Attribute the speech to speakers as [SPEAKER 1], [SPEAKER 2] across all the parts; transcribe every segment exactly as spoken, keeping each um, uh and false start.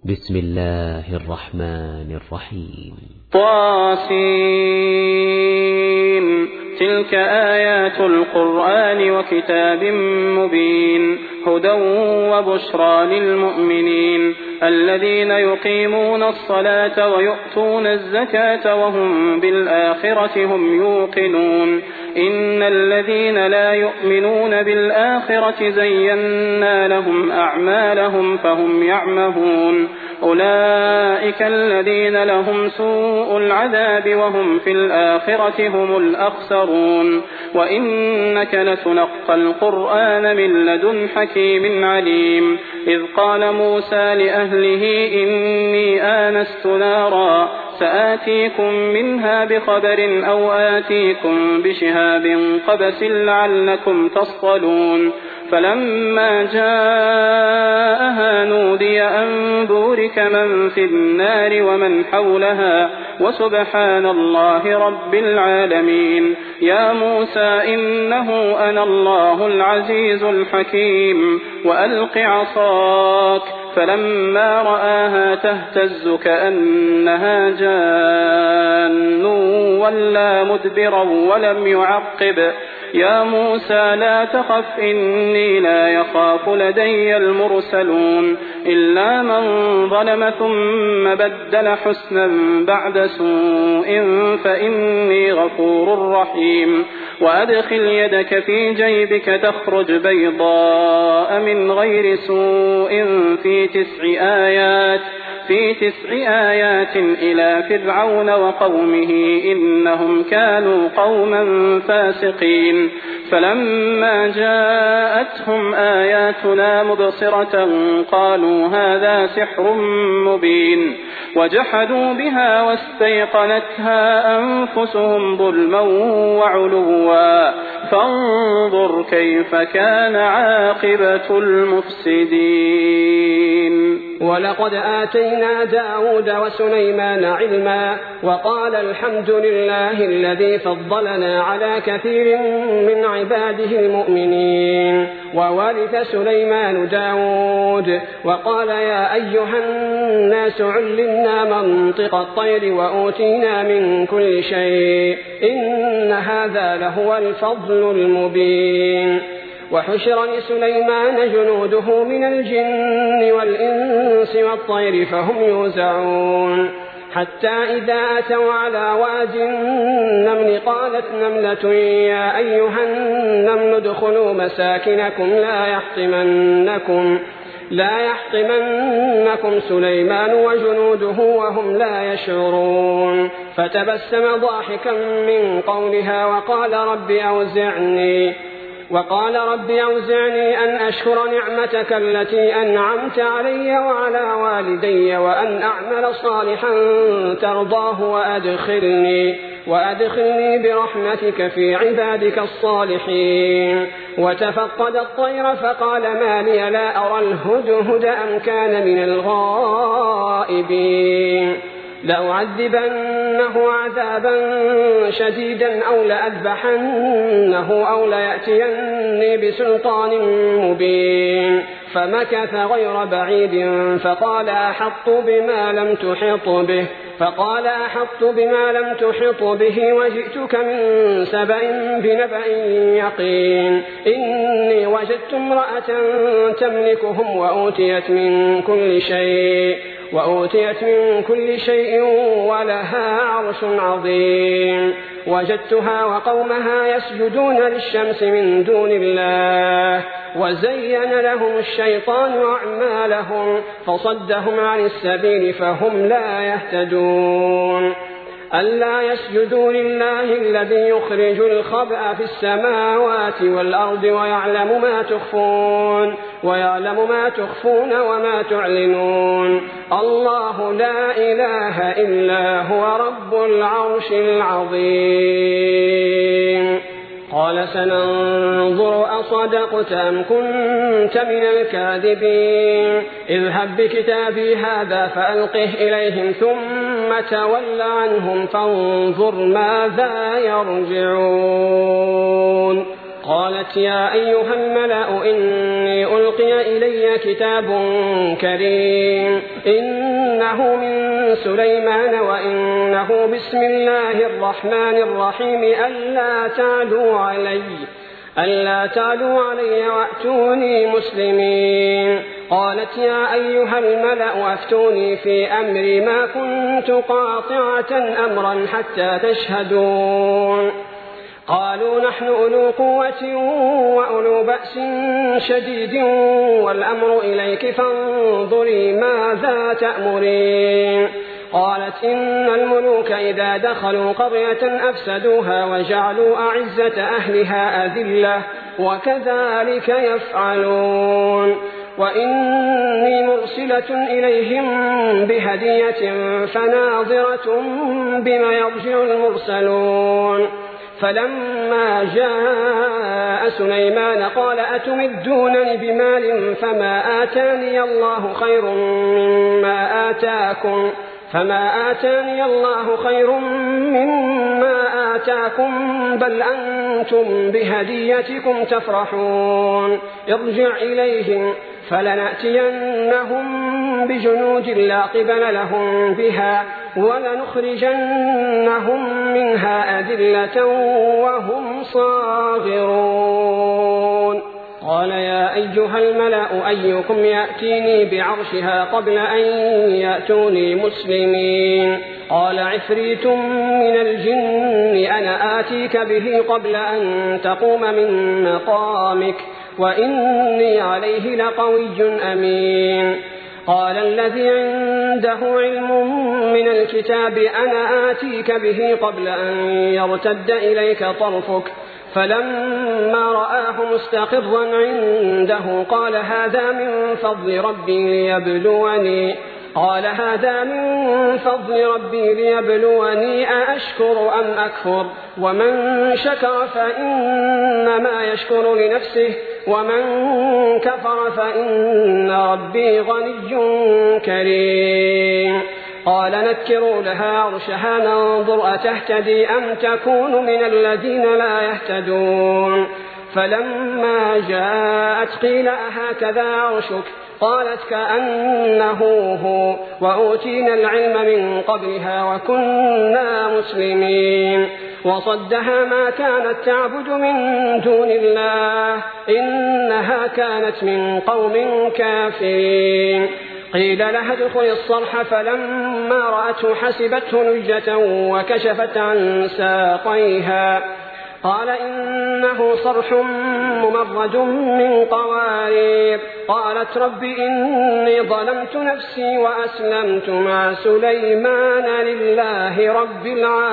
[SPEAKER 1] بسم الله الرحمن الرحيم.
[SPEAKER 2] طاسين. تلك آيات القرآن وكتاب مبين، هدى وبشرى للمؤمنين الذين يقيمون الصلاة ويؤتون الزكاة وهم بالآخرة هم يوقنون. إن الذين لا يؤمنون بالآخرة زينا لهم أعمالهم فهم يعمهون. أولئك الذين لهم سوء العذاب وهم في الآخرة هم الأخسرون. وإنك لتلقى القرآن من لدن حكيم عليم. إذ قال موسى لأهله إني آنست نارا سآتيكم منها بخبر أو آتيكم بشهاب قبس لعلكم تصطلون. فلما جاءها نودي أن بورك من في النار ومن حولها وسبحان الله رب العالمين. يا موسى إنه أنا الله العزيز الحكيم وألق عصاك. فلما رآها تهتز كأنها جان ولا مدبرا ولم يعقب. يا موسى لا تخف إني لا يخاف لدي المرسلون. إلا من ظلم ثم بدل حسنا بعد سوء فإني غفور رحيم. وأدخل يدك في جيبك تخرج بيضاء من غير سوء في تسع آيات في تسع آيات إلى فرعون وقومه إنهم كانوا قوما فاسقين. فلما جاءتهم آياتنا مبصرة قالوا هذا سحر مبين. وجحدوا بها واستيقنتها أنفسهم ظلما وعلوا فانظر كيف كان عاقبة المفسدين.
[SPEAKER 3] ولقد آتينا داود وسليمان علما وقال الحمد لله الذي فضلنا على كثير من عباده المؤمنين. وورث سليمان داود وقال يا أيها الناس علمنا منطق الطير وأوتينا من كل شيء إن هذا لهو الفضل المبين. وحشر لسليمان جنوده من الجن والإنس والطير فهم يوزعون. حتى إذا أتوا على واد النمل قالت نملة يا أيها النمل ادخلوا مساكنكم لا يحطمنكم لا يحطمنكم سليمان وجنوده وهم لا يشعرون. فتبسم ضاحكا من قولها وقال رب أوزعني وقال رب أوزعني أن أشكر نعمتك التي أنعمت علي وعلى والدي وأن أعمل صالحا ترضاه وأدخلني, وأدخلني برحمتك في عبادك الصالحين. وتفقد الطير فقال ما لي لا أرى الهدهد أم كان من الغائبين. لأعذبنه عذابا شديدا أو لأذبحنه أو ليأتيني بسلطان مبين. فمكث غير بعيد فقال أحط بما لم تحط به فقال أحط بما لم تحط به وجئتك من سبأ بنبأ يقين. إني وجدت امرأة تملكهم وأوتيت من كل شيء وأوتيت من كل شيء ولها عرش عظيم. وجدتها وقومها يسجدون للشمس من دون الله وزين لهم الشيطان أعمالهم فصدهم عن السبيل فهم لا يهتدون. ألا يسجدوا لله الذي يخرج الخبأ في السماوات والأرض ويعلم ما تخفون ويعلم ما تخفون وما تعلنون. الله لا إله إلا هو رب العرش العظيم. قال سننظر أصدقت أم كنت من الكاذبين. اذهب بكتابي هذا فألقه إليهم ثم تول عنهم فانظر ماذا يرجعون. قالت يا أيها الملأ إني ألقي إلي كتاب كريم إنه من سليمان وإنه بسم الله الرحمن الرحيم ألا تعلوا علي ألا تعلوا علي وأتوني مسلمين. قالت يا أيها الملأ أفتوني في أمري ما كنت قاطعة أمرا حتى تشهدون. قالوا نحن أولو قوة وأولو بأس شديد والأمر إليك فانظري ماذا تأمرين. قالت إن الملوك إذا دخلوا قرية أفسدوها وجعلوا أعزة أهلها أذلة وكذلك يفعلون. وإني مرسلة إليهم بهدية فناظرة بما يرجع المرسلون. فلما جاء سليمان قال أتمدونني بمال فما آتاني الله خير مما آتاكم فما آتاني الله خير مما آتاكم بل أنتم بهديتكم تفرحون. ارجع إليهم فلنأتينهم بجنود لا قبل لهم بها ولنخرجنهم منها أذلة وهم صاغرون. قال يا أيها الملأ أيكم يأتيني بعرشها قبل أن يأتوني مسلمين. قال عفريت من الجن أنا آتيك به قبل أن تقوم من مقامك وإني عليه لقوي أمين. قال الذي عنده علم من الكتاب أنا آتيك به قبل أن يرتد إليك طرفك فلما رآه مستقرا عنده قال هذا من فضل ربي ليبلوني قال هذا من فضل ربي ليبلوني أأشكر أم أكفر ومن شكر فإنما يشكر لنفسه ومن كفر فإن ربي غني كريم. قال نكروا لها عرشها ننظر أتهتدي أم تكون من الذين لا يهتدون. فلما جاءت قيل أهكذا عرشك قالت كأنه هو وأوتينا العلم من قبلها وكنا مسلمين. وصدها ما كانت تعبد من دون الله إنها كانت من قوم كافرين. قيل لها ادخل الصرح فلما رأته حسبته لجة وكشفت عن ساقيها قال إنه صرح ممرد من قوارير. قالت رب إني ظلمت نفسي وأسلمت مع سليمان لله رب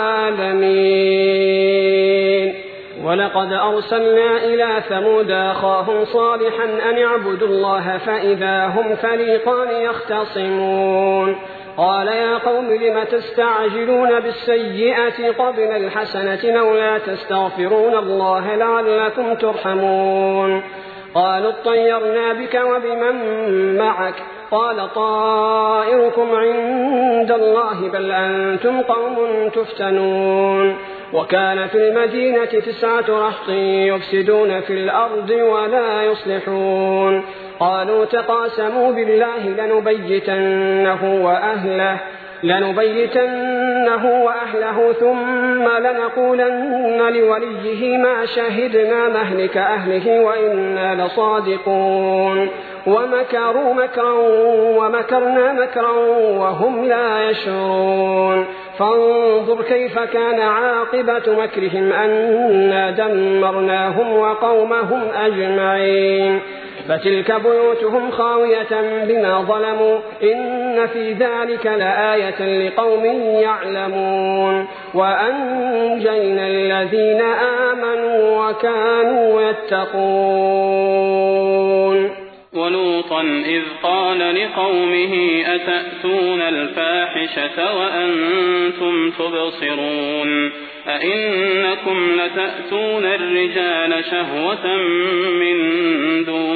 [SPEAKER 3] العالمين. ولقد أرسلنا إلى ثمود أخاهم صالحا أن اعبدوا الله فإذا هم فريقان يختصمون. قال يا قوم لم تستعجلون بالسيئة قبل الحسنة لولا تستغفرون الله لعلكم ترحمون. قالوا اطيرنا بك وبمن معك قال طائركم عند الله بل أنتم قوم تفتنون. وكان في المدينة تسعة رهط يفسدون في الأرض ولا يصلحون. قالوا تقاسموا بالله لنبيتنه وأهله لنبيتنه وأهله ثم لنقولن لوليه ما شهدنا مهلك أهله وإنا لصادقون. ومكروا مكرا ومكرنا مكرا وهم لا يشعرون. فانظر كيف كان عاقبة مكرهم أنا دمرناهم وقومهم أجمعين. فتلك بيوتهم خاوية بما ظلموا إن في ذلك لآية لقوم يعلمون. وأنجينا الذين آمنوا وكانوا يتقون.
[SPEAKER 2] ولوطا إذ قال لقومه أتأتون الفاحشة وأنتم تبصرون أئنكم لتأتون الرجال شهوة من دون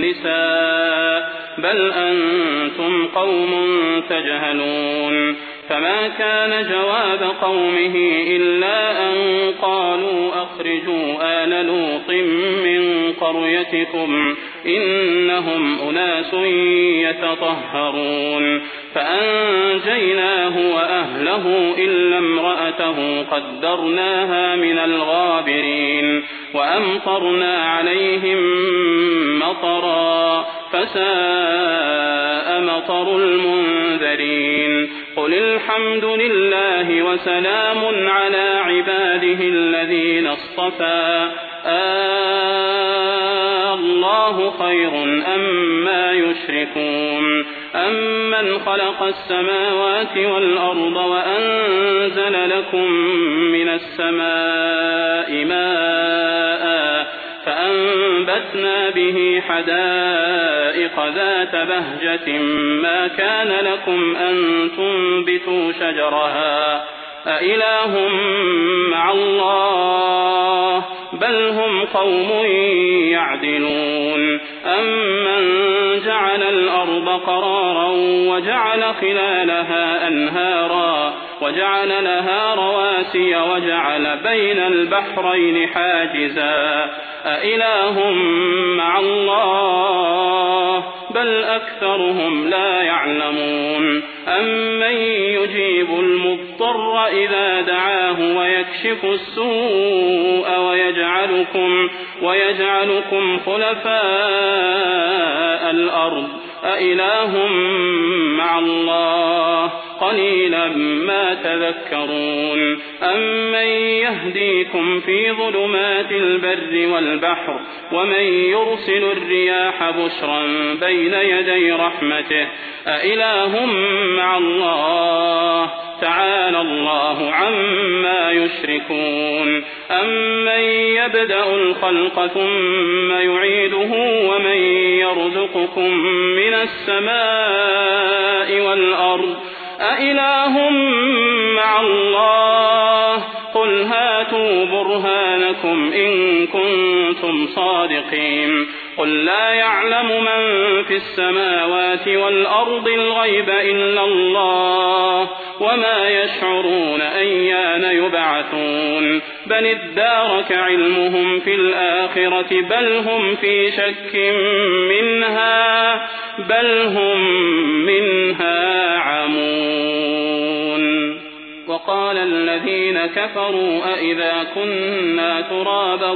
[SPEAKER 2] النساء بل أنتم قوم تجهلون فما كان جواب قومه إلا أن قالوا أخرجوا آل لوط من قريتكم إنهم أناس يتطهرون فأنجيناه وأهله إلا امرأته قدرناها من الغابرين وأمطرنا عليهم مطرا فساء مطر المنذرين قل الحمد لله وسلام على عباده الذين اصطفى آه الله خير أما يشركون أمن خلق السماوات والأرض وأنزل لكم من السماء ماء فأنبتنا به حدائق ذات بهجة ما كان لكم أن تنبتوا شجرها أإله مع الله بل هم قوم يعدلون أمن جعل الأرض قرارا وجعل خلالها أنهارا وجعل لها رواسي وجعل بين البحرين حاجزا أإله مع الله بل أكثرهم لا يعلمون أمن يجيب المضطر إذا دعاه ويكشف السوء ويجعلكم, ويجعلكم خلفاء الأرض أإله مع الله قليلا ما تذكرون أمن يهديكم في ظلمات البر والبحر ومن يرسل الرياح بشرا بين يدي رحمته أإله مع الله تعالى الله عما يشركون أمن يبدأ الخلق ثم يعيده ومن يرزقكم من السماء والأرض أإله مع الله قل هاتوا برهانكم إن كنتم صادقين قل لا يعلم من في السماوات والأرض الغيب إلا الله وما يشعرون أيان يبعثون بل ادارك علمهم في الآخرة بل هم في شك منها بل هم منها عمون وقال الذين كفروا أئذا كنا ترابا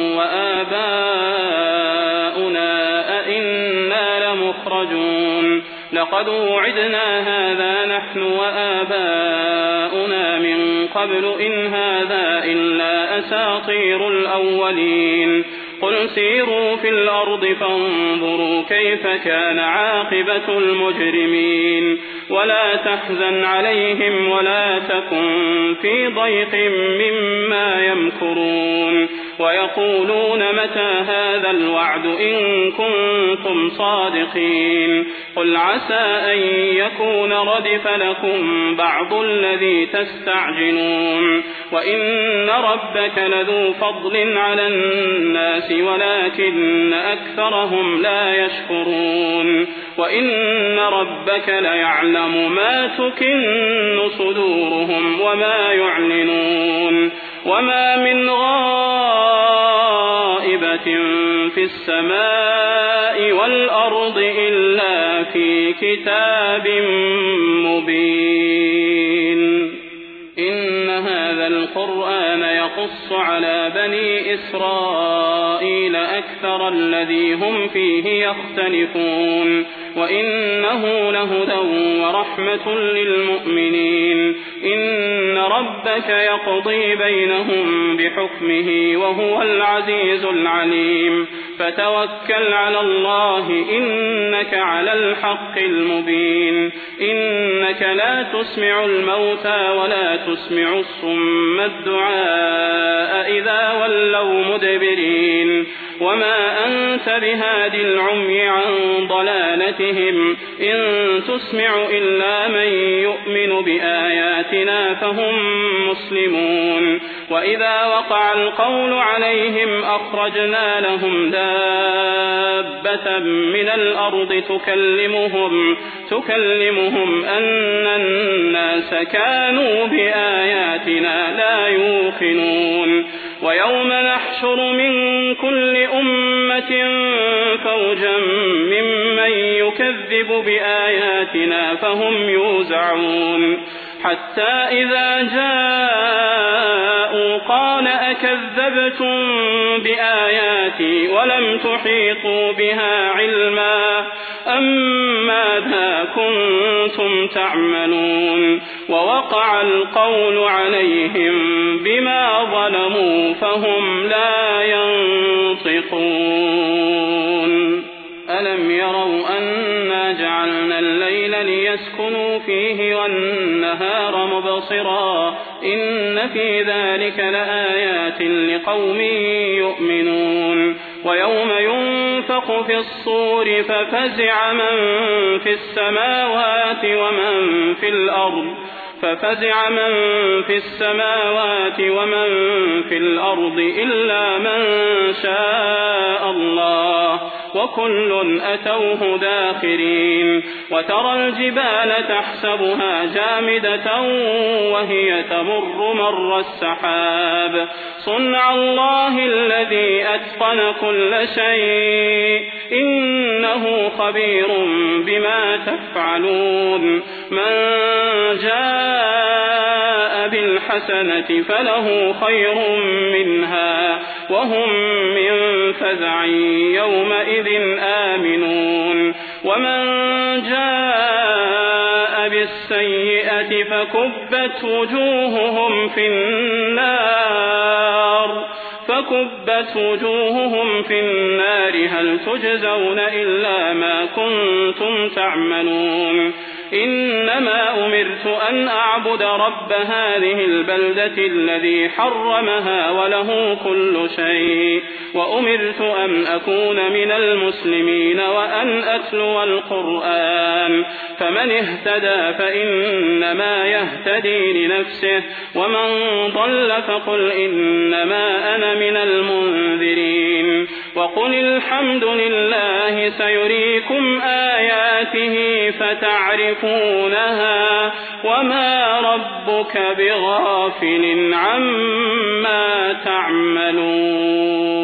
[SPEAKER 2] وآباؤنا أئنا لمخرجون لقد وعدنا هذا نحن وآباؤنا من قبل إن هذا إلا أساطير الأولين قل سيروا في الأرض فانظروا كيف كان عاقبة المجرمين ولا تحزن عليهم ولا تكن في ضيق مما يمكرون ويقولون متى هذا الوعد إن كنتم صادقين قل عسى أن يكون ردف لكم بعض الذي تستعجلون وإن ربك لذو فضل على الناس ولكن أكثرهم لا يشكرون وإن ربك ليعلم ما تكن صدورهم وما يعلنون وما من غائبة في السماء والأرض إلا في كتاب مبين إن هذا القرآن يقص على بني إسرائيل أكثر الذي هم فيه يختلفون وإنه لهدى ورحمة للمؤمنين إن ربك يقضي بينهم بحكمه وهو العزيز العليم فتوكل على الله إنك على الحق المبين إنك لا تسمع الموتى ولا تسمع الصم الدعاء إذا ولوا مدبرين وما أنت بهاد العمي عن ضلالتهم إن تسمع إلا من يؤمن بآياتنا فهم مسلمون وإذا وقع القول عليهم أخرجنا لهم دابة من الأرض تكلمهم, تكلمهم أن الناس الناس كانوا بآياتنا لا يوقنون ويوم نحشر من كل أمة فوجا ممن يكذب بآياتنا فهم يوزعون حتى إذا جاءوا قال أكذبتم بآياتي ولم تحيطوا بها علما أم ماذا كنتم تعملون ووقع القول عليهم بما ظلموا فهم لا ينطقون ألم يروا أنا جعلنا الليل ليسكنوا فيه والنهار مبصرا إن في ذلك لآيات لقوم يؤمنون ويوم ينفخ في الصور ففزع من في السماوات ومن في الأرض ففزع من في السماوات ومن في الأرض إلا من شاء الله وكل أتوه داخرين وترى الجبال تحسبها جامدة وهي تمر مر السحاب صنع الله الذي أتقن كل شيء إنه خبير بما تفعلون من جاء بالحسنة فله خير منها وهم من فزع يومئذ آمنون ومن جاء بالسيئة فكبت وجوههم في النار فكبت وجوههم في النار هل تجزون إلا ما كنتم تعملون إنما أمرت أن أعبد رب هذه البلدة الذي حرمها وله كل شيء وأمرت أن أكون من المسلمين وأن أتلو القرآن فمن اهتدى فإنما يهتدي لنفسه ومن ضل فقل إنما أنا من المنذرين وقل الحمد لله سيريكم آياته فتعرفونها وما ربك بغافل عما تعملون